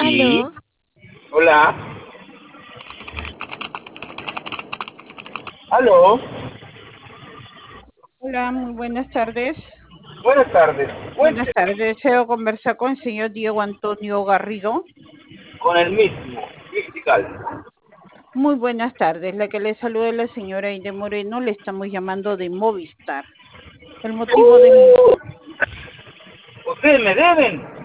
Sí, Aló, hola. Aló, Hola, muy buenas tardes. buenas tardes. Buenas Cuente tardes. Deseo conversar con el señor Diego Antonio Garrido. con el mismo, Mixtical. Muy buenas tardes. La que le saluda es la señora Aide Moreno. Le estamos llamando de Movistar. El motivo de mi... Ustedes me deben.